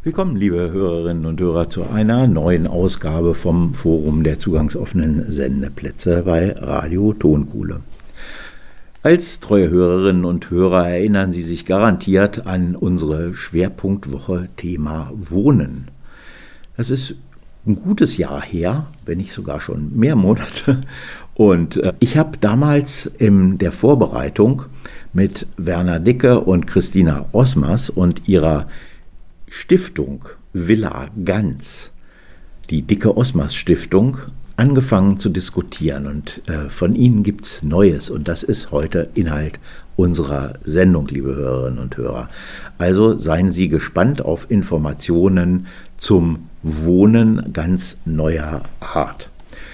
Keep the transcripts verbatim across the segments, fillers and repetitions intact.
Willkommen, liebe Hörerinnen und Hörer, zu einer neuen Ausgabe vom Forum der zugangsoffenen Sendeplätze bei Radio Tonkuhle. Als treue Hörerinnen und Hörer erinnern Sie sich garantiert an unsere Schwerpunktwoche Thema Wohnen. Das ist ein gutes Jahr her, wenn nicht sogar schon mehr Monate. Und ich habe damals in der Vorbereitung mit Werner Dicke und Christina Osmers und ihrer Stiftung Villa Ganz, die Dicke-Osmers-Stiftung, angefangen zu diskutieren. Und äh, von ihnen gibt es Neues. Und das ist heute Inhalt unserer Sendung, liebe Hörerinnen und Hörer. Also seien Sie gespannt auf Informationen zum Wohnen ganz neuer Art.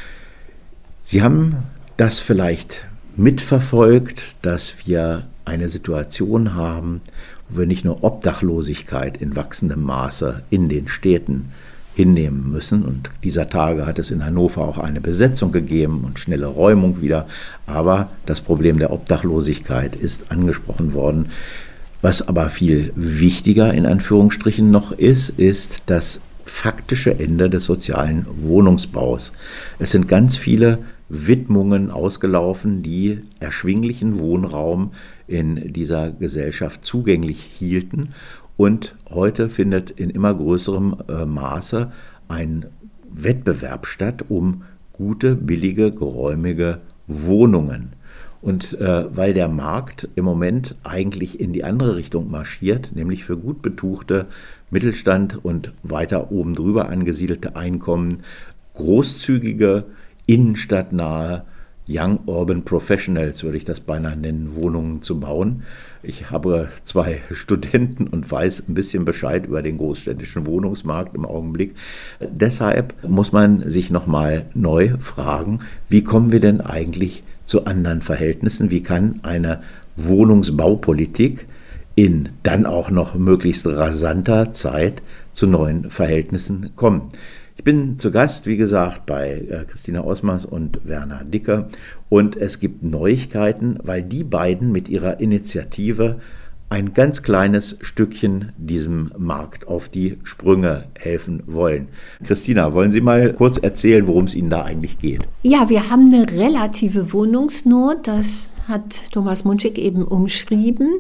Sie haben das vielleicht mitverfolgt, dass wir eine Situation haben, wo wir nicht nur Obdachlosigkeit in wachsendem Maße in den Städten hinnehmen müssen. Und dieser Tage hat es in Hannover auch eine Besetzung gegeben und schnelle Räumung wieder. Aber das Problem der Obdachlosigkeit ist angesprochen worden. Was aber viel wichtiger in Anführungsstrichen noch ist, ist das faktische Ende des sozialen Wohnungsbaus. Es sind ganz viele Widmungen ausgelaufen, die erschwinglichen Wohnraum in dieser Gesellschaft zugänglich hielten. Und heute findet in immer größerem äh, Maße ein Wettbewerb statt um gute, billige, geräumige Wohnungen. Und äh, weil der Markt im Moment eigentlich in die andere Richtung marschiert, nämlich für gut betuchte Mittelstand und weiter oben drüber angesiedelte Einkommen, großzügige, innenstadtnahe Young Urban Professionals, würde ich das beinahe nennen, Wohnungen zu bauen. Ich habe zwei Studenten und weiß ein bisschen Bescheid über den großstädtischen Wohnungsmarkt im Augenblick. Deshalb muss man sich nochmal neu fragen, wie kommen wir denn eigentlich zu anderen Verhältnissen? Wie kann eine Wohnungsbaupolitik in dann auch noch möglichst rasanter Zeit zu neuen Verhältnissen kommen? Ich bin zu Gast, wie gesagt, bei Christina Osmers und Werner Dicke, und es gibt Neuigkeiten, weil die beiden mit ihrer Initiative ein ganz kleines Stückchen diesem Markt auf die Sprünge helfen wollen. Christina, wollen Sie mal kurz erzählen, worum es Ihnen da eigentlich geht? Ja, wir haben eine relative Wohnungsnot, das hat Thomas Munschig eben umschrieben.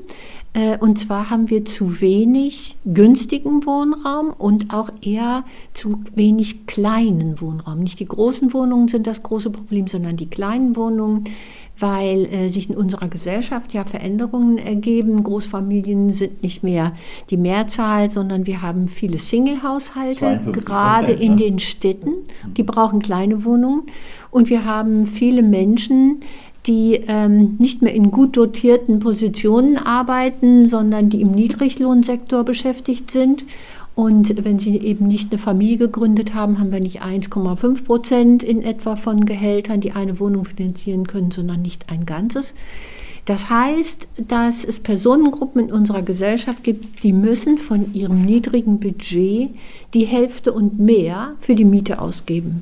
Und zwar haben wir zu wenig günstigen Wohnraum und auch eher zu wenig kleinen Wohnraum. Nicht die großen Wohnungen sind das große Problem, sondern die kleinen Wohnungen, weil äh, sich in unserer Gesellschaft ja Veränderungen ergeben. Großfamilien sind nicht mehr die Mehrzahl, sondern wir haben viele Single-Haushalte, gerade in den Städten. Die brauchen kleine Wohnungen. Und wir haben viele Menschen, die ähm, nicht mehr in gut dotierten Positionen arbeiten, sondern die im Niedriglohnsektor beschäftigt sind. Und wenn sie eben nicht eine Familie gegründet haben, haben wir nicht eins Komma fünf Prozent in etwa von Gehältern, die eine Wohnung finanzieren können, sondern nicht ein ganzes. Das heißt, dass es Personengruppen in unserer Gesellschaft gibt, die müssen von ihrem niedrigen Budget die Hälfte und mehr für die Miete ausgeben.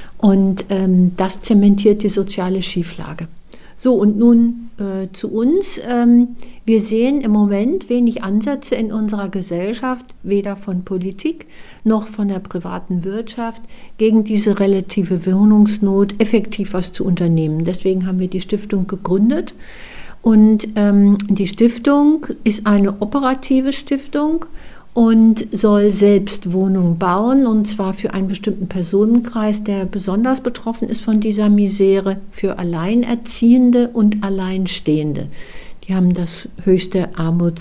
Und ähm, das zementiert die soziale Schieflage. So, und nun äh, zu uns. Ähm, wir sehen im Moment wenig Ansätze in unserer Gesellschaft, weder von Politik noch von der privaten Wirtschaft, gegen diese relative Wohnungsnot effektiv was zu unternehmen. Deswegen haben wir die Stiftung gegründet. Und ähm, die Stiftung ist eine operative Stiftung und soll selbst Wohnungen bauen, und zwar für einen bestimmten Personenkreis, der besonders betroffen ist von dieser Misere, für Alleinerziehende und Alleinstehende. Die haben das höchste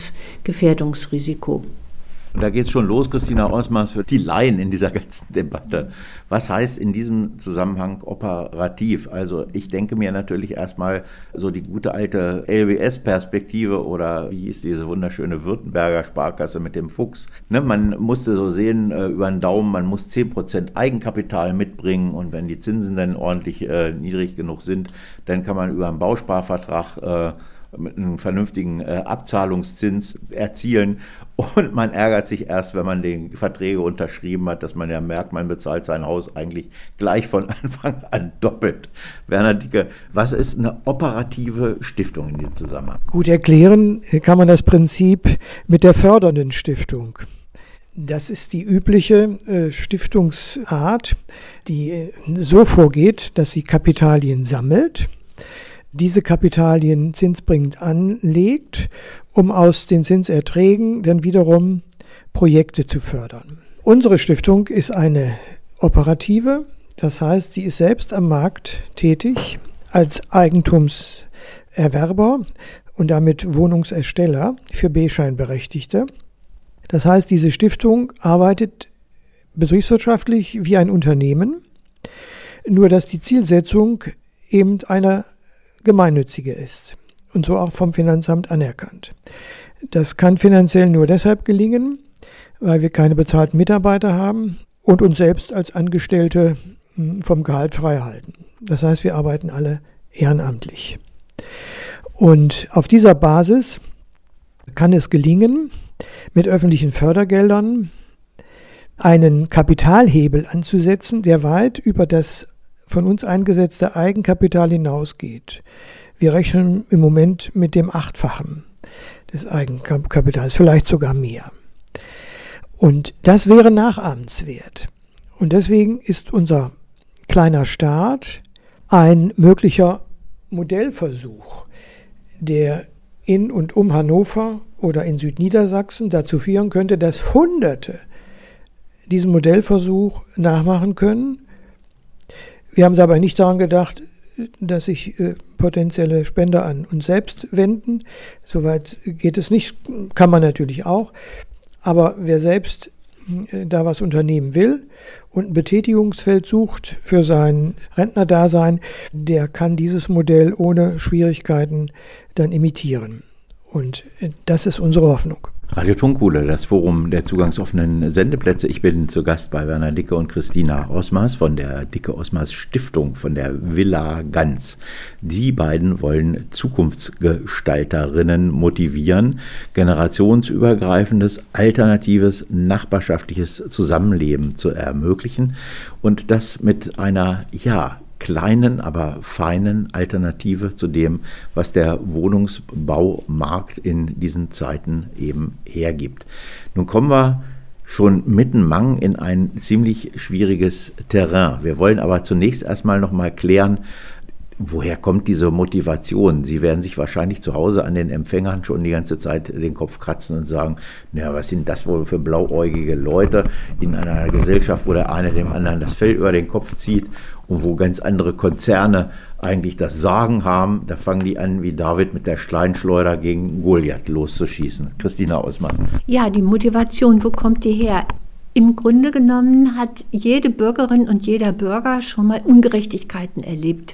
Armutsgefährdungsrisiko. Und da geht es schon los, Christina Osmers, für die Laien in dieser ganzen Debatte. Was heißt in diesem Zusammenhang operativ? Also ich denke mir natürlich erstmal so die gute alte L W S-Perspektive oder wie hieß diese wunderschöne Württemberger Sparkasse mit dem Fuchs. Ne, man musste so sehen äh, über den Daumen, man muss zehn Prozent Eigenkapital mitbringen, und wenn die Zinsen dann ordentlich äh, niedrig genug sind, dann kann man über einen Bausparvertrag äh, mit einem vernünftigen äh, Abzahlungszins erzielen. Und man ärgert sich erst, wenn man die Verträge unterschrieben hat, dass man ja merkt, man bezahlt sein Haus eigentlich gleich von Anfang an doppelt. Werner Dicke, was ist eine operative Stiftung in diesem Zusammenhang? Gut erklären kann man das Prinzip mit der fördernden Stiftung. Das ist die übliche äh, Stiftungsart, die äh, so vorgeht, dass sie Kapitalien sammelt, diese Kapitalien zinsbringend anlegt, um aus den Zinserträgen dann wiederum Projekte zu fördern. Unsere Stiftung ist eine operative, das heißt, sie ist selbst am Markt tätig als Eigentumserwerber und damit Wohnungsersteller für B-Scheinberechtigte. Das heißt, diese Stiftung arbeitet betriebswirtschaftlich wie ein Unternehmen, nur dass die Zielsetzung eben eine gemeinnützige ist und so auch vom Finanzamt anerkannt. Das kann finanziell nur deshalb gelingen, weil wir keine bezahlten Mitarbeiter haben und uns selbst als Angestellte vom Gehalt frei halten. Das heißt, wir arbeiten alle ehrenamtlich. Und auf dieser Basis kann es gelingen, mit öffentlichen Fördergeldern einen Kapitalhebel anzusetzen, der weit über das von uns eingesetzte Eigenkapital hinausgeht. Wir rechnen im Moment mit dem Achtfachen des Eigenkapitals, vielleicht sogar mehr. Und das wäre nachahmenswert. Und deswegen ist unser kleiner Staat ein möglicher Modellversuch, der in und um Hannover oder in Südniedersachsen dazu führen könnte, dass Hunderte diesen Modellversuch nachmachen können. Wir haben dabei nicht daran gedacht, dass sich äh, potenzielle Spender an uns selbst wenden. Soweit geht es nicht, kann man natürlich auch. Aber wer selbst äh, da was unternehmen will und ein Betätigungsfeld sucht für sein Rentnerdasein, der kann dieses Modell ohne Schwierigkeiten dann imitieren. Und das ist unsere Hoffnung. Radio Tonkuhle, das Forum der zugangsoffenen Sendeplätze. Ich bin zu Gast bei Werner Dicke und Christina Osmers von der Dicke-Osmers Stiftung, von der Villa Ganz. Die beiden wollen Zukunftsgestalterinnen motivieren, generationsübergreifendes, alternatives, nachbarschaftliches Zusammenleben zu ermöglichen und das mit einer, ja, kleinen, aber feinen Alternative zu dem, was der Wohnungsbaumarkt in diesen Zeiten eben hergibt. Nun kommen wir schon mittenmang in ein ziemlich schwieriges Terrain. Wir wollen aber zunächst erstmal noch mal klären, woher kommt diese Motivation? Sie werden sich wahrscheinlich zu Hause an den Empfängern schon die ganze Zeit den Kopf kratzen und sagen, naja, was sind das wohl für blauäugige Leute in einer Gesellschaft, wo der eine dem anderen das Fell über den Kopf zieht und wo ganz andere Konzerne eigentlich das Sagen haben. Da fangen die an, wie David mit der Steinschleuder gegen Goliath loszuschießen. Christina Osmann. Ja, die Motivation, wo kommt die her? Im Grunde genommen hat jede Bürgerin und jeder Bürger schon mal Ungerechtigkeiten erlebt.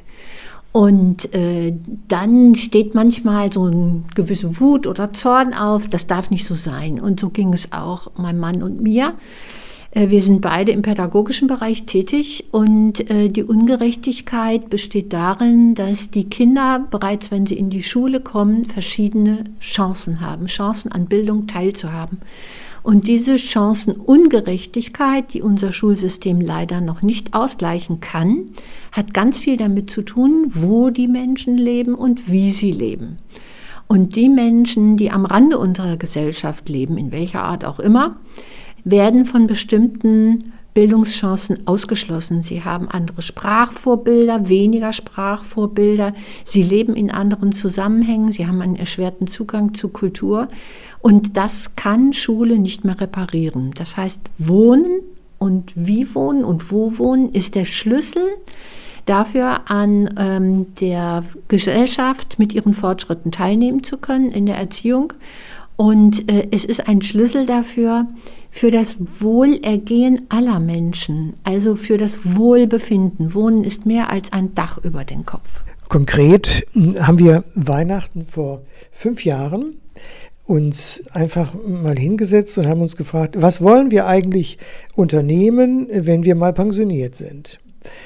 Und äh, dann steht manchmal so eine gewisse Wut oder Zorn auf, das darf nicht so sein. Und so ging es auch meinem Mann und mir. Äh, wir sind beide im pädagogischen Bereich tätig und äh, die Ungerechtigkeit besteht darin, dass die Kinder bereits, wenn sie in die Schule kommen, verschiedene Chancen haben, Chancen an Bildung teilzuhaben. Und diese Chancenungerechtigkeit, die unser Schulsystem leider noch nicht ausgleichen kann, hat ganz viel damit zu tun, wo die Menschen leben und wie sie leben. Und die Menschen, die am Rande unserer Gesellschaft leben, in welcher Art auch immer, werden von bestimmten Bildungschancen ausgeschlossen. Sie haben andere Sprachvorbilder, weniger Sprachvorbilder. Sie leben in anderen Zusammenhängen. Sie haben einen erschwerten Zugang zu Kultur. Und das kann Schule nicht mehr reparieren. Das heißt, Wohnen und wie wohnen und wo wohnen ist der Schlüssel dafür, an ähm, der Gesellschaft mit ihren Fortschritten teilnehmen zu können in der Erziehung. Und äh, es ist ein Schlüssel dafür, für das Wohlergehen aller Menschen, also für das Wohlbefinden. Wohnen ist mehr als ein Dach über den Kopf. Konkret haben wir Weihnachten vor fünf Jahren uns einfach mal hingesetzt und haben uns gefragt, was wollen wir eigentlich unternehmen, wenn wir mal pensioniert sind?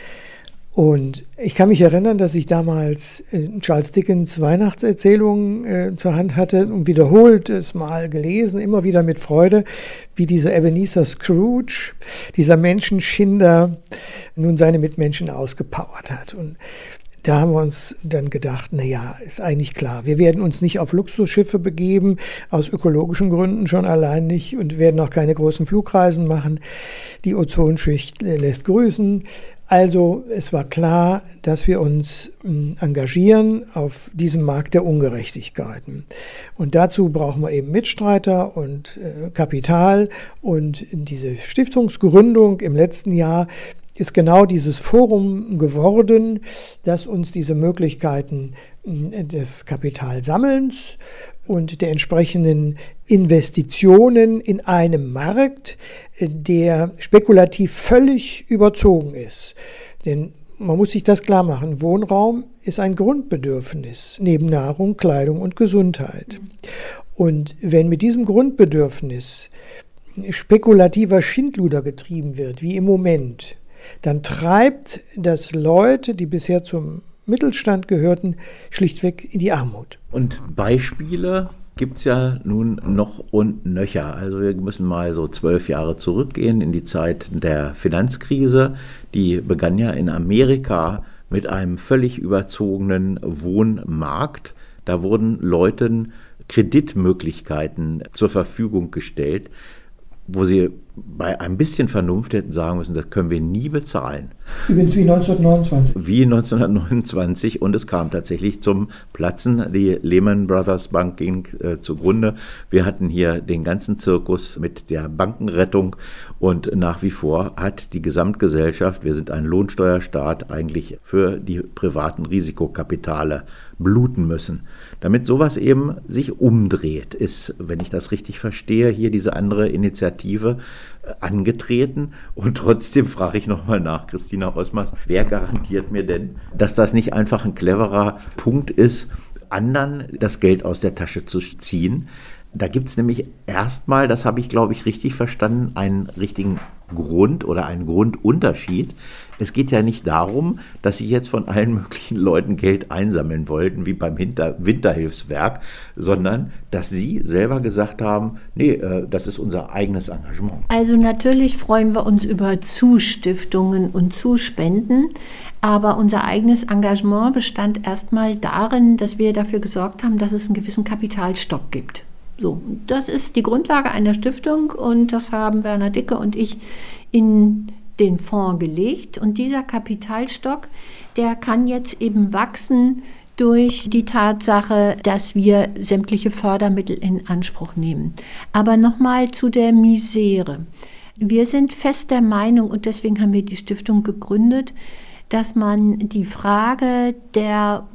Und ich kann mich erinnern, dass ich damals Charles Dickens Weihnachtserzählungen äh, zur Hand hatte und wiederholt es mal gelesen, immer wieder mit Freude, wie dieser Ebenezer Scrooge, dieser Menschenschinder, nun seine Mitmenschen ausgepowert hat. Und da haben wir uns dann gedacht, naja, ist eigentlich klar, wir werden uns nicht auf Luxusschiffe begeben, aus ökologischen Gründen schon allein nicht, und werden auch keine großen Flugreisen machen. Die Ozonschicht lässt grüßen. Also es war klar, dass wir uns engagieren auf diesem Markt der Ungerechtigkeiten. Und dazu brauchen wir eben Mitstreiter und äh, Kapital. Und diese Stiftungsgründung im letzten Jahr ist genau dieses Forum geworden, das uns diese Möglichkeiten des Kapitalsammelns und der entsprechenden Investitionen in einem Markt, der spekulativ völlig überzogen ist. Denn man muss sich das klar machen, Wohnraum ist ein Grundbedürfnis neben Nahrung, Kleidung und Gesundheit. Und wenn mit diesem Grundbedürfnis spekulativer Schindluder getrieben wird, wie im Moment, dann treibt das Leute, die bisher zum Mittelstand gehörten, schlichtweg in die Armut. Und Beispiele gibt es ja nun noch und nöcher. Also wir müssen mal so zwölf Jahre zurückgehen in die Zeit der Finanzkrise. Die begann ja in Amerika mit einem völlig überzogenen Wohnmarkt. Da wurden Leuten Kreditmöglichkeiten zur Verfügung gestellt, wo sie bei ein bisschen Vernunft hätten sagen müssen, das können wir nie bezahlen. Übrigens wie neunzehnhundertneunundzwanzig. Wie neunzehnhundertneunundzwanzig, und es kam tatsächlich zum Platzen. Die Lehman Brothers Bank ging äh, zugrunde. Wir hatten hier den ganzen Zirkus mit der Bankenrettung, und nach wie vor hat die Gesamtgesellschaft, wir sind ein Lohnsteuerstaat, eigentlich für die privaten Risikokapitale bluten müssen. Damit sowas eben sich umdreht, ist, wenn ich das richtig verstehe, hier diese andere Initiative angetreten. Und trotzdem frage ich nochmal nach, Christina Osmers, wer garantiert mir denn, dass das nicht einfach ein cleverer Punkt ist, anderen das Geld aus der Tasche zu ziehen? Da gibt es nämlich erstmal, das habe ich glaube ich richtig verstanden, einen richtigen Grund oder einen Grundunterschied. Es geht ja nicht darum, dass sie jetzt von allen möglichen Leuten Geld einsammeln wollten, wie beim Hinter- Winterhilfswerk, sondern dass sie selber gesagt haben, nee, äh, das ist unser eigenes Engagement. Also natürlich freuen wir uns über Zustiftungen und Zuspenden, aber unser eigenes Engagement bestand erstmal darin, dass wir dafür gesorgt haben, dass es einen gewissen Kapitalstock gibt. So, das ist die Grundlage einer Stiftung, und das haben Werner Dicke und ich in den Fonds gelegt. Und dieser Kapitalstock, der kann jetzt eben wachsen durch die Tatsache, dass wir sämtliche Fördermittel in Anspruch nehmen. Aber nochmal zu der Misere. Wir sind fest der Meinung, und deswegen haben wir die Stiftung gegründet, dass man die Frage der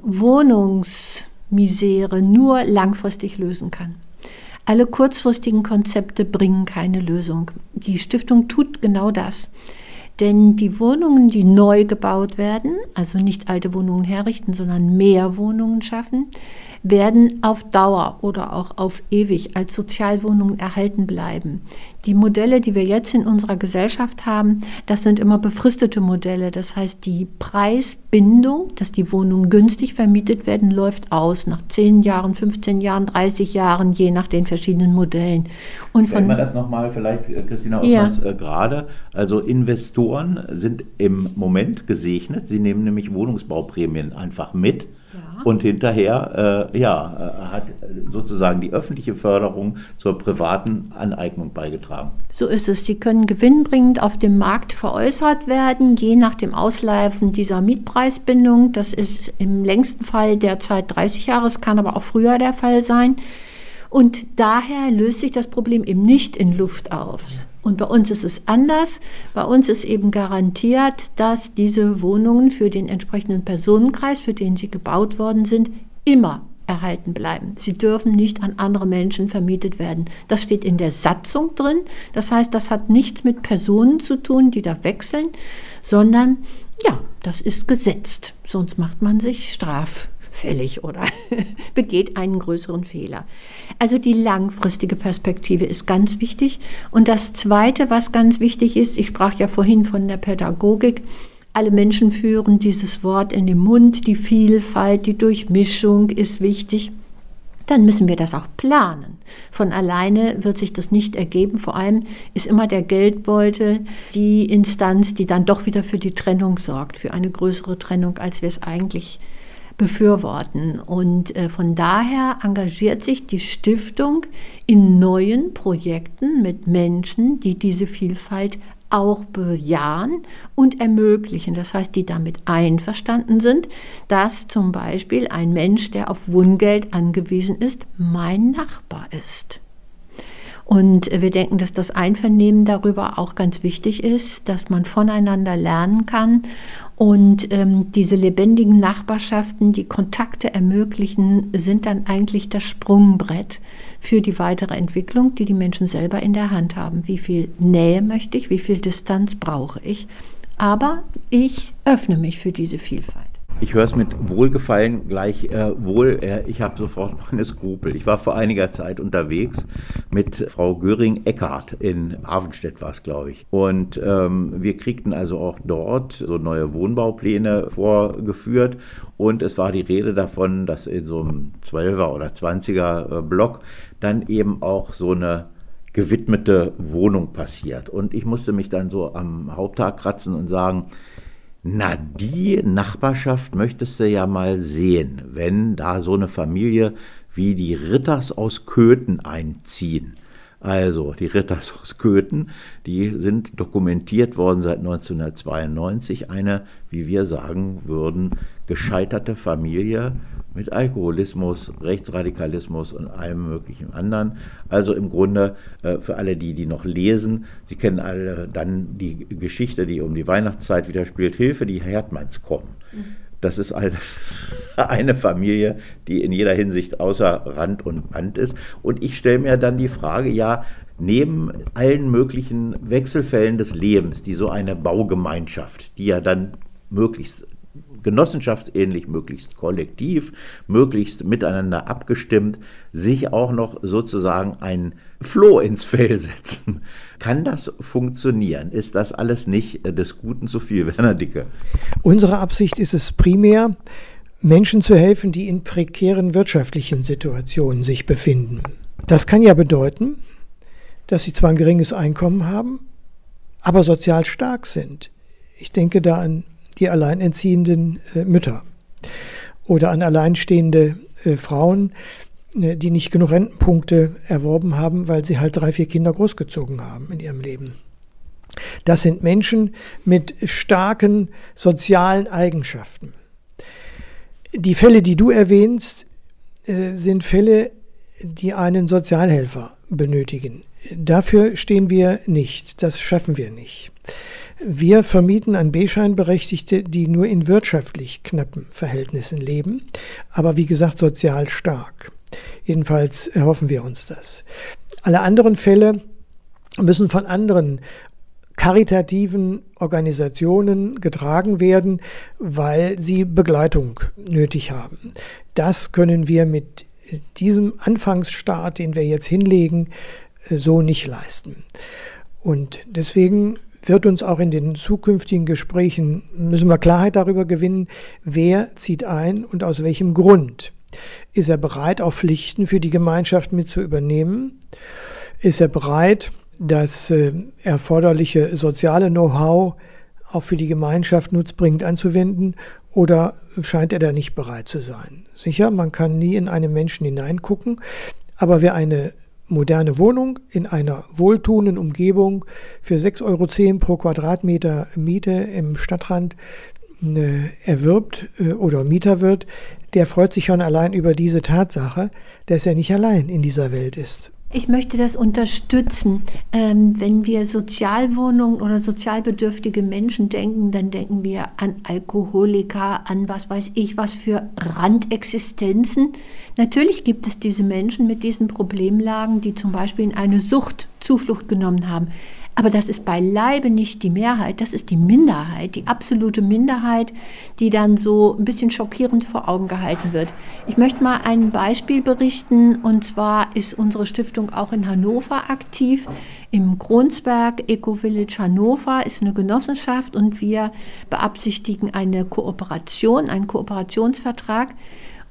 Wohnungsmisere nur langfristig lösen kann. Alle kurzfristigen Konzepte bringen keine Lösung. Die Stiftung tut genau das. Denn die Wohnungen, die neu gebaut werden, also nicht alte Wohnungen herrichten, sondern mehr Wohnungen schaffen, werden auf Dauer oder auch auf ewig als Sozialwohnungen erhalten bleiben. Die Modelle, die wir jetzt in unserer Gesellschaft haben, das sind immer befristete Modelle. Das heißt, die Preisbindung, dass die Wohnungen günstig vermietet werden, läuft aus nach zehn Jahren, fünfzehn Jahren, dreißig Jahren, je nach den verschiedenen Modellen. Und Stellen wir das nochmal vielleicht, Christina Osmers, ja. äh, gerade. Also Investoren sind im Moment gesegnet. Sie nehmen nämlich Wohnungsbauprämien einfach mit. Ja. Und hinterher äh, ja, hat sozusagen die öffentliche Förderung zur privaten Aneignung beigetragen. So ist es. Sie können gewinnbringend auf dem Markt veräußert werden, je nach dem Auslaufen dieser Mietpreisbindung. Das ist im längsten Fall derzeit dreißig Jahre, es kann aber auch früher der Fall sein. Und daher löst sich das Problem eben nicht in Luft auf. Und bei uns ist es anders. Bei uns ist eben garantiert, dass diese Wohnungen für den entsprechenden Personenkreis, für den sie gebaut worden sind, immer erhalten bleiben. Sie dürfen nicht an andere Menschen vermietet werden. Das steht in der Satzung drin. Das heißt, das hat nichts mit Personen zu tun, die da wechseln, sondern ja, das ist gesetzt. Sonst macht man sich straffällig oder begeht einen größeren Fehler. Also die langfristige Perspektive ist ganz wichtig. Und das Zweite, was ganz wichtig ist, ich sprach ja vorhin von der Pädagogik, alle Menschen führen dieses Wort in den Mund, die Vielfalt, die Durchmischung ist wichtig. Dann müssen wir das auch planen. Von alleine wird sich das nicht ergeben. Vor allem ist immer der Geldbeutel die Instanz, die dann doch wieder für die Trennung sorgt, für eine größere Trennung, als wir es eigentlich befürworten. Und äh, von daher engagiert sich die Stiftung in neuen Projekten mit Menschen, die diese Vielfalt auch bejahen und ermöglichen. Das heißt, die damit einverstanden sind, dass zum Beispiel ein Mensch, der auf Wohngeld angewiesen ist, mein Nachbar ist. Und wir denken, dass das Einvernehmen darüber auch ganz wichtig ist, dass man voneinander lernen kann und ähm, diese lebendigen Nachbarschaften, die Kontakte ermöglichen, sind dann eigentlich das Sprungbrett für die weitere Entwicklung, die die Menschen selber in der Hand haben. Wie viel Nähe möchte ich, wie viel Distanz brauche ich? Aber ich öffne mich für diese Vielfalt. Ich höre es mit Wohlgefallen gleich äh, wohl. Äh, ich habe sofort meine Skrupel. Ich war vor einiger Zeit unterwegs mit Frau Göring-Eckardt in Havenstedt war es, glaube ich. Und ähm, wir kriegten also auch dort so neue Wohnbaupläne vorgeführt. Und es war die Rede davon, dass in so einem zwölfer oder zwanziger äh, Block dann eben auch so eine gewidmete Wohnung passiert. Und ich musste mich dann so am Haupttag kratzen und sagen, na, die Nachbarschaft möchtest du ja mal sehen, wenn da so eine Familie wie die Ritters aus Köthen einziehen. Also die Ritters aus Köthen, die sind dokumentiert worden seit neunzehnhundertzweiundneunzig, eine, wie wir sagen würden, gescheiterte Familie mit Alkoholismus, Rechtsradikalismus und allem möglichen anderen. Also im Grunde äh, für alle die, die noch lesen, Sie kennen alle dann die Geschichte, die um die Weihnachtszeit wieder spielt, Hilfe, die Herdmanns kommen. Mhm. Das ist eine, eine Familie, die in jeder Hinsicht außer Rand und Band ist. Und ich stelle mir dann die Frage, ja, neben allen möglichen Wechselfällen des Lebens, die so eine Baugemeinschaft, die ja dann möglichst genossenschaftsähnlich, möglichst kollektiv, möglichst miteinander abgestimmt, sich auch noch sozusagen ein Floh ins Fell setzen. Kann das funktionieren? Ist das alles nicht des Guten zu viel, Werner Dicke? Unsere Absicht ist es primär, Menschen zu helfen, die in prekären wirtschaftlichen Situationen sich befinden. Das kann ja bedeuten, dass sie zwar ein geringes Einkommen haben, aber sozial stark sind. Ich denke da an die alleinerziehenden äh, Mütter oder an alleinstehende äh, Frauen, äh, die nicht genug Rentenpunkte erworben haben, weil sie halt drei, vier Kinder großgezogen haben in ihrem Leben. Das sind Menschen mit starken sozialen Eigenschaften. Die Fälle, die du erwähnst, äh, sind Fälle, die einen Sozialhelfer benötigen. Dafür stehen wir nicht, das schaffen wir nicht. Wir vermieten an B-Schein-Berechtigte, die nur in wirtschaftlich knappen Verhältnissen leben, aber wie gesagt sozial stark. Jedenfalls erhoffen wir uns das. Alle anderen Fälle müssen von anderen karitativen Organisationen getragen werden, weil sie Begleitung nötig haben. Das können wir mit diesem Anfangsstart, den wir jetzt hinlegen, so nicht leisten. Und deswegen wird uns auch in den zukünftigen Gesprächen, müssen wir Klarheit darüber gewinnen, wer zieht ein und aus welchem Grund. Ist er bereit, auch Pflichten für die Gemeinschaft mit zu übernehmen? Ist er bereit, das äh, erforderliche soziale Know-how auch für die Gemeinschaft nutzbringend anzuwenden? Oder scheint er da nicht bereit zu sein? Sicher, man kann nie in einen Menschen hineingucken, aber wer eine moderne Wohnung in einer wohltuenden Umgebung für sechs Euro zehn pro Quadratmeter Miete im Stadtrand äh, erwirbt äh, oder Mieter wird, der freut sich schon allein über diese Tatsache, dass er nicht allein in dieser Welt ist. Ich möchte das unterstützen. Ähm, wenn wir Sozialwohnungen oder sozialbedürftige Menschen denken, dann denken wir an Alkoholiker, an was weiß ich, was für Randexistenzen. Natürlich gibt es diese Menschen mit diesen Problemlagen, die zum Beispiel in eine Sucht Zuflucht genommen haben. Aber das ist beileibe nicht die Mehrheit, das ist die Minderheit, die absolute Minderheit, die dann so ein bisschen schockierend vor Augen gehalten wird. Ich möchte mal ein Beispiel berichten, und zwar ist unsere Stiftung auch in Hannover aktiv. Im Kronsberg Eco-Village Hannover ist eine Genossenschaft und wir beabsichtigen eine Kooperation, einen Kooperationsvertrag.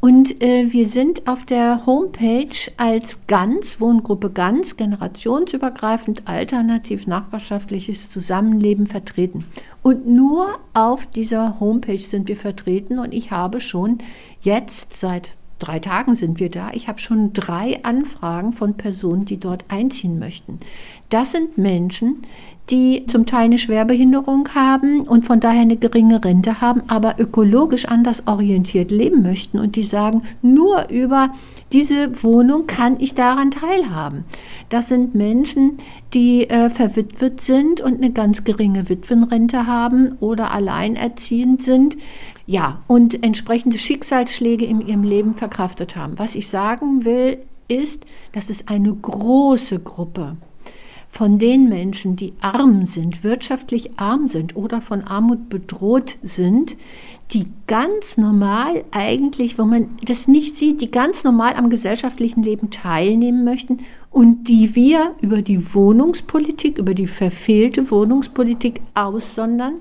Und äh, wir sind auf der Homepage als Ganz, Wohngruppe Ganz, generationsübergreifend, alternativ, nachbarschaftliches Zusammenleben vertreten. Und nur auf dieser Homepage sind wir vertreten und ich habe schon jetzt, seit drei Tagen sind wir da, ich habe schon drei Anfragen von Personen, die dort einziehen möchten. Das sind Menschen, die zum Teil eine Schwerbehinderung haben und von daher eine geringe Rente haben, aber ökologisch anders orientiert leben möchten und die sagen, nur über diese Wohnung kann ich daran teilhaben. Das sind Menschen, die äh, verwitwet sind und eine ganz geringe Witwenrente haben oder alleinerziehend sind, ja, und entsprechende Schicksalsschläge in ihrem Leben verkraftet haben. Was ich sagen will, ist, dass es eine große Gruppe von den Menschen, die arm sind, wirtschaftlich arm sind oder von Armut bedroht sind, die ganz normal eigentlich, wo man das nicht sieht, die ganz normal am gesellschaftlichen Leben teilnehmen möchten und die wir über die Wohnungspolitik, über die verfehlte Wohnungspolitik aussondern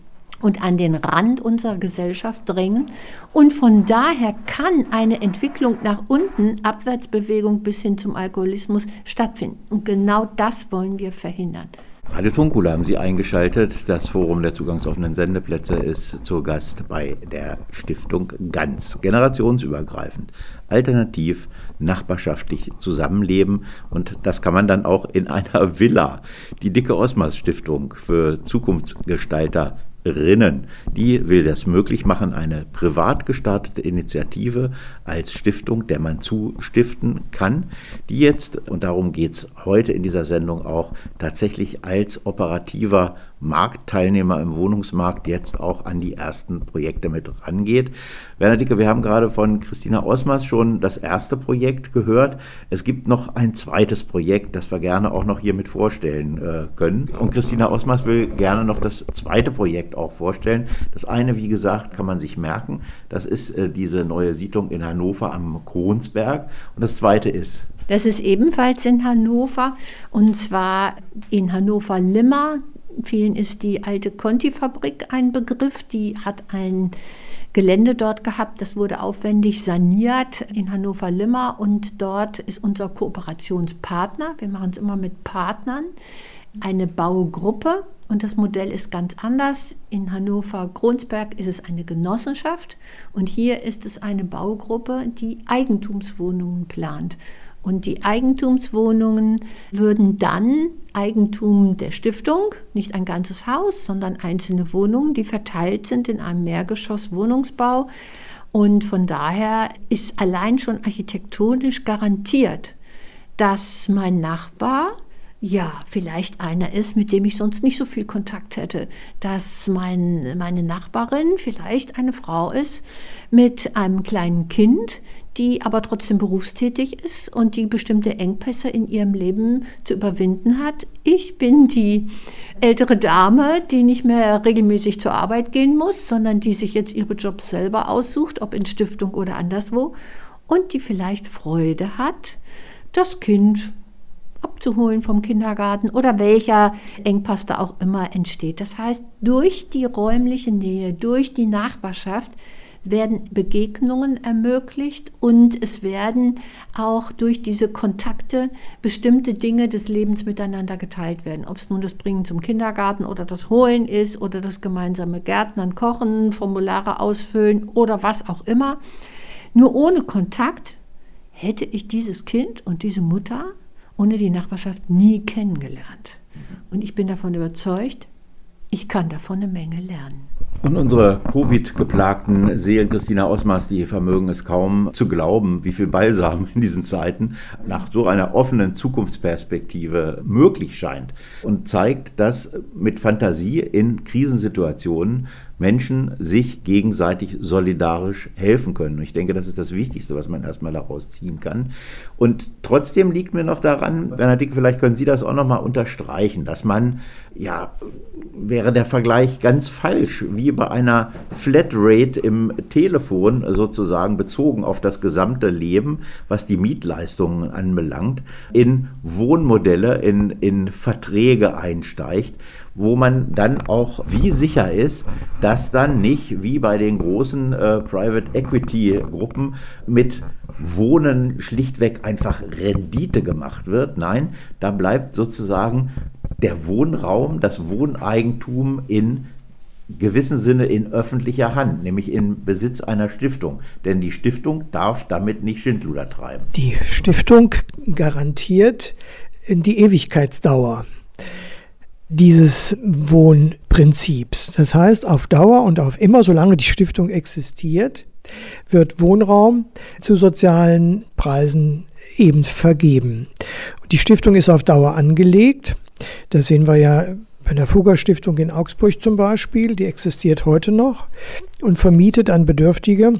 und an den Rand unserer Gesellschaft drängen. Und von daher kann eine Entwicklung nach unten, Abwärtsbewegung bis hin zum Alkoholismus stattfinden. Und genau das wollen wir verhindern. Radio Tonkula haben Sie eingeschaltet. Das Forum der zugangsoffenen Sendeplätze ist zu Gast bei der Stiftung Ganz. Generationsübergreifend, alternativ, nachbarschaftlich zusammenleben. Und das kann man dann auch in einer Villa. Die Dicke Osmers Stiftung für Zukunftsgestalter Rinnen, die will das möglich machen, eine privat gestartete Initiative als Stiftung, der man zustiften kann, die jetzt, und darum geht es heute in dieser Sendung auch, tatsächlich als operativer Marktteilnehmer im Wohnungsmarkt jetzt auch an die ersten Projekte mit rangeht. Werner Dicke, wir haben gerade von Christina Osmers schon das erste Projekt gehört. Es gibt noch ein zweites Projekt, das wir gerne auch noch hier mit vorstellen äh, können. Und Christina Osmers will gerne noch das zweite Projekt auch vorstellen. Das eine, wie gesagt, kann man sich merken. Das ist äh, diese neue Siedlung in Hannover am Kronsberg. Und das zweite ist? Das ist ebenfalls in Hannover, und zwar in Hannover-Limmer. Vielen ist die alte Conti-Fabrik ein Begriff. Die hat ein Gelände dort gehabt, das wurde aufwendig saniert in Hannover-Limmer und dort ist unser Kooperationspartner, wir machen es immer mit Partnern, eine Baugruppe und das Modell ist ganz anders. In Hannover-Kronsberg ist es eine Genossenschaft und hier ist es eine Baugruppe, die Eigentumswohnungen plant. Und die Eigentumswohnungen würden dann Eigentum der Stiftung, nicht ein ganzes Haus, sondern einzelne Wohnungen, die verteilt sind in einem Mehrgeschoss-Wohnungsbau. Und von daher ist allein schon architektonisch garantiert, dass mein Nachbar ja vielleicht einer ist, mit dem ich sonst nicht so viel Kontakt hätte, dass mein, meine Nachbarin vielleicht eine Frau ist mit einem kleinen Kind, die aber trotzdem berufstätig ist und die bestimmte Engpässe in ihrem Leben zu überwinden hat. Ich bin die ältere Dame, die nicht mehr regelmäßig zur Arbeit gehen muss, sondern die sich jetzt ihre Jobs selber aussucht, ob in Stiftung oder anderswo, und die vielleicht Freude hat, das Kind abzuholen vom Kindergarten oder welcher Engpass da auch immer entsteht. Das heißt, durch die räumliche Nähe, durch die Nachbarschaft werden Begegnungen ermöglicht und es werden auch durch diese Kontakte bestimmte Dinge des Lebens miteinander geteilt werden. Ob es nun das Bringen zum Kindergarten oder das Holen ist oder das gemeinsame Gärtnern, Kochen, Formulare ausfüllen oder was auch immer. Nur ohne Kontakt hätte ich dieses Kind und diese Mutter ohne die Nachbarschaft nie kennengelernt. Und ich bin davon überzeugt, ich kann davon eine Menge lernen. Und unsere Covid-geplagten Seelen, Christina Osmers, die vermögen es kaum zu glauben, wie viel Balsam in diesen Zeiten nach so einer offenen Zukunftsperspektive möglich scheint und zeigt, dass mit Fantasie in Krisensituationen Menschen sich gegenseitig solidarisch helfen können. Und ich denke, das ist das Wichtigste, was man erstmal daraus ziehen kann. Und trotzdem liegt mir noch daran, Werner Dicke, vielleicht können Sie das auch noch mal unterstreichen, dass man, ja, wäre der Vergleich ganz falsch, wie bei einer Flatrate im Telefon sozusagen bezogen auf das gesamte Leben, was die Mietleistungen anbelangt, in Wohnmodelle, in, in Verträge einsteigt, wo man dann auch wie sicher ist, dass dass dann nicht wie bei den großen äh, Private Equity Gruppen mit Wohnen schlichtweg einfach Rendite gemacht wird. Nein, da bleibt sozusagen der Wohnraum, das Wohneigentum in gewissem Sinne in öffentlicher Hand, nämlich in Besitz einer Stiftung. Denn die Stiftung darf damit nicht Schindluder treiben. Die Stiftung garantiert die Ewigkeitsdauer dieses Wohnprinzips. Das heißt, auf Dauer und auf immer, solange die Stiftung existiert, wird Wohnraum zu sozialen Preisen eben vergeben. Und die Stiftung ist auf Dauer angelegt. Das sehen wir ja bei der Fugger-Stiftung in Augsburg zum Beispiel. Die existiert heute noch und vermietet an Bedürftige.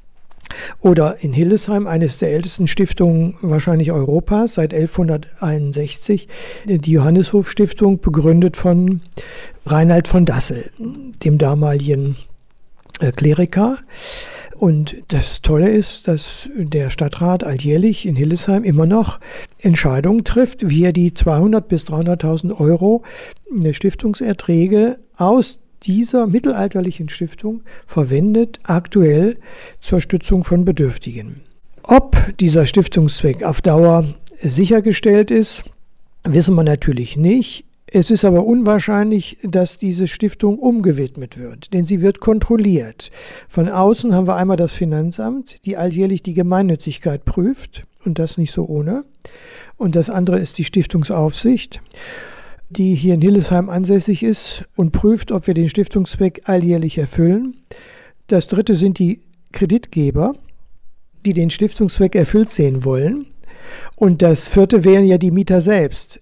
Oder in Hildesheim, eines der ältesten Stiftungen wahrscheinlich Europas, seit elfhunderteinundsechzig, die Johannishof-Stiftung, begründet von Reinhard von Dassel, dem damaligen äh, Kleriker. Und das Tolle ist, dass der Stadtrat alljährlich in Hildesheim immer noch Entscheidungen trifft, wie er die zweihundert bis dreihunderttausend Euro Stiftungserträge aus dieser mittelalterlichen Stiftung verwendet, aktuell zur Stützung von Bedürftigen. Ob dieser Stiftungszweck auf Dauer sichergestellt ist, wissen wir natürlich nicht. Es ist aber unwahrscheinlich, dass diese Stiftung umgewidmet wird, denn sie wird kontrolliert. Von außen haben wir einmal das Finanzamt, die alljährlich die Gemeinnützigkeit prüft, und das nicht so ohne. Und das andere ist die Stiftungsaufsicht, die hier in Hildesheim ansässig ist und prüft, ob wir den Stiftungszweck alljährlich erfüllen. Das dritte sind die Kreditgeber, die den Stiftungszweck erfüllt sehen wollen. Und das vierte wären ja die Mieter selbst,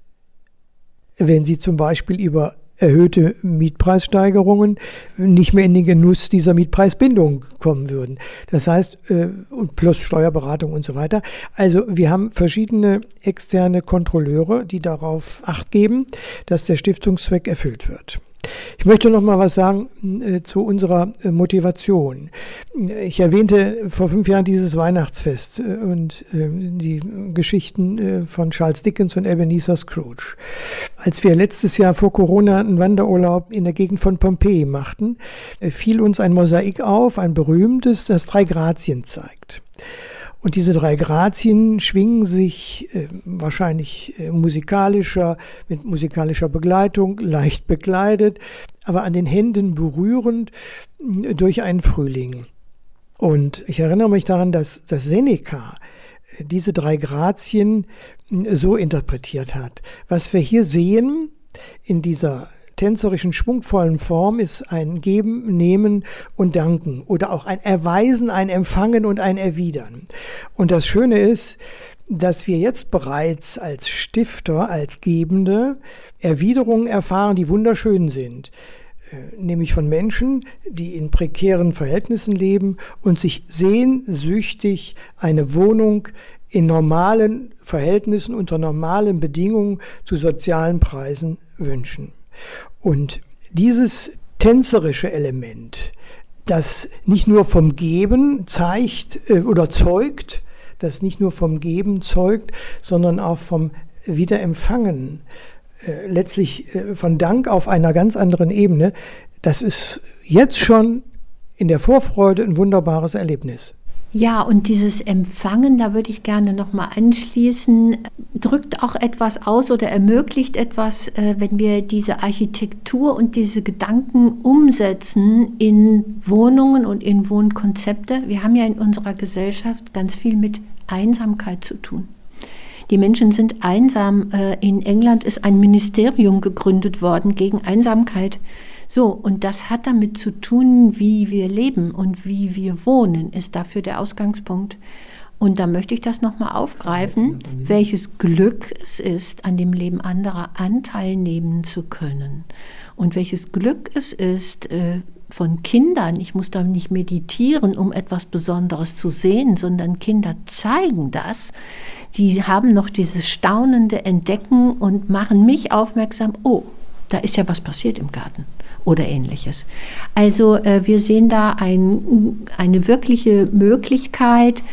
wenn sie zum Beispiel über erhöhte Mietpreissteigerungen nicht mehr in den Genuss dieser Mietpreisbindung kommen würden. Das heißt, und plus Steuerberatung und so weiter. Also wir haben verschiedene externe Kontrolleure, die darauf Acht geben, dass der Stiftungszweck erfüllt wird. Ich möchte noch mal was sagen äh, zu unserer äh, Motivation. Ich erwähnte vor fünf Jahren dieses Weihnachtsfest äh, und äh, die Geschichten äh, von Charles Dickens und Ebenezer Scrooge. Als wir letztes Jahr vor Corona einen Wanderurlaub in der Gegend von Pompeji machten, äh, fiel uns ein Mosaik auf, ein berühmtes, das drei Grazien zeigt. Und diese drei Grazien schwingen sich äh, wahrscheinlich äh, musikalischer, mit musikalischer Begleitung, leicht bekleidet, aber an den Händen berührend äh, durch einen Frühling. Und ich erinnere mich daran, dass, dass Seneca äh, diese drei Grazien äh, so interpretiert hat. Was wir hier sehen in dieser tänzerischen, schwungvollen Form ist ein Geben, Nehmen und Danken oder auch ein Erweisen, ein Empfangen und ein Erwidern. Und das Schöne ist, dass wir jetzt bereits als Stifter, als Gebende Erwiderungen erfahren, die wunderschön sind. Nämlich von Menschen, die in prekären Verhältnissen leben und sich sehnsüchtig eine Wohnung in normalen Verhältnissen, unter normalen Bedingungen zu sozialen Preisen wünschen. Und dieses tänzerische Element, das nicht nur vom Geben zeigt äh, oder zeugt, das nicht nur vom Geben zeugt, sondern auch vom Wiederempfangen, äh, letztlich äh, von Dank auf einer ganz anderen Ebene, das ist jetzt schon in der Vorfreude ein wunderbares Erlebnis. Ja, und dieses Empfangen, da würde ich gerne nochmal anschließen, drückt auch etwas aus oder ermöglicht etwas, äh, wenn wir diese Architektur und diese Gedanken umsetzen in Wohnungen und in Wohnkonzepte. Wir haben ja in unserer Gesellschaft ganz viel mit Einsamkeit zu tun. Die Menschen sind einsam. Äh, in England ist ein Ministerium gegründet worden gegen Einsamkeit. So, und das hat damit zu tun, wie wir leben und wie wir wohnen, ist dafür der Ausgangspunkt. Und da möchte ich das nochmal aufgreifen, welches Glück es ist, an dem Leben anderer Anteil nehmen zu können. Und welches Glück es ist, von Kindern, ich muss da nicht meditieren, um etwas Besonderes zu sehen, sondern Kinder zeigen das. Die haben noch dieses staunende Entdecken und machen mich aufmerksam, oh, da ist ja was passiert im Garten. Oder ähnliches. Also äh, wir sehen da ein, eine wirkliche Möglichkeit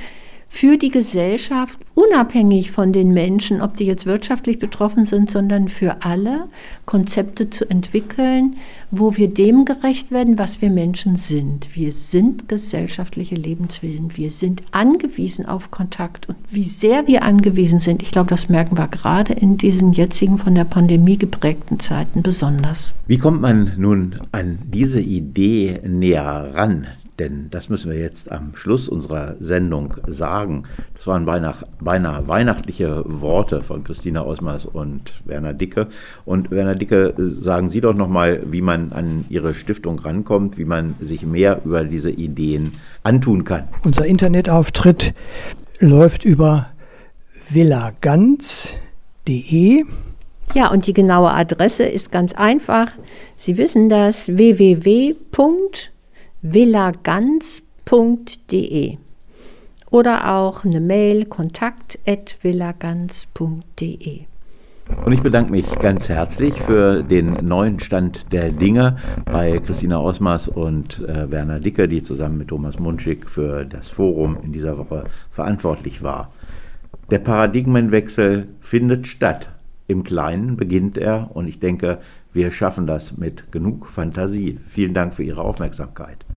für die Gesellschaft, unabhängig von den Menschen, ob die jetzt wirtschaftlich betroffen sind, sondern für alle Konzepte zu entwickeln, wo wir dem gerecht werden, was wir Menschen sind. Wir sind gesellschaftliche Lebenswesen. Wir sind angewiesen auf Kontakt. Und wie sehr wir angewiesen sind, ich glaube, das merken wir gerade in diesen jetzigen von der Pandemie geprägten Zeiten besonders. Wie kommt man nun an diese Idee näher ran? Denn das müssen wir jetzt am Schluss unserer Sendung sagen. Das waren beinahe, beinahe weihnachtliche Worte von Christina Osmers und Werner Dicke. Und Werner Dicke, sagen Sie doch nochmal, wie man an Ihre Stiftung rankommt, wie man sich mehr über diese Ideen antun kann. Unser Internetauftritt läuft über villagans punkt de. Ja, und die genaue Adresse ist ganz einfach. Sie wissen das, w w w punkt villagans punkt de oder auch eine Mail kontakt at villagans punkt de. Und ich bedanke mich ganz herzlich für den neuen Stand der Dinge bei Christina Osmers und äh, Werner Dicke, die zusammen mit Thomas Munschig für das Forum in dieser Woche verantwortlich war. Der Paradigmenwechsel findet statt. Im Kleinen beginnt er und ich denke, wir schaffen das mit genug Fantasie. Vielen Dank für Ihre Aufmerksamkeit.